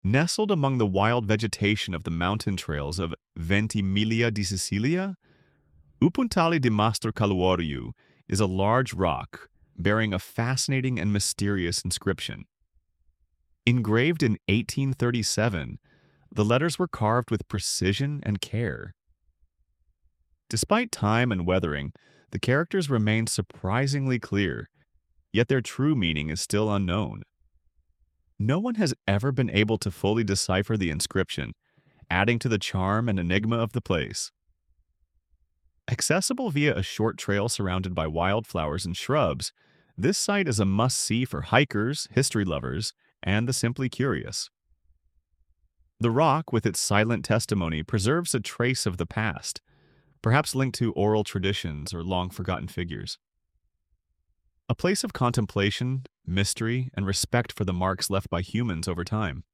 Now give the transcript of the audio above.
Nestled among the wild vegetation of the mountain trails of Ventimiglia di Sicilia, Upuntali di Mastro Caluorio is a large rock bearing a fascinating and mysterious inscription. Engraved in 1837, the letters were carved with precision and care. Despite time and weathering, the characters remain surprisingly clear, yet their true meaning is still unknown. No one has ever been able to fully decipher the inscription, adding to the charm and enigma of the place. Accessible via a short trail surrounded by wildflowers and shrubs, this site is a must-see for hikers, history lovers, and the simply curious. The rock, with its silent testimony, preserves a trace of the past, perhaps linked to oral traditions or long-forgotten figures. A place of contemplation, mystery, and respect for the marks left by humans over time.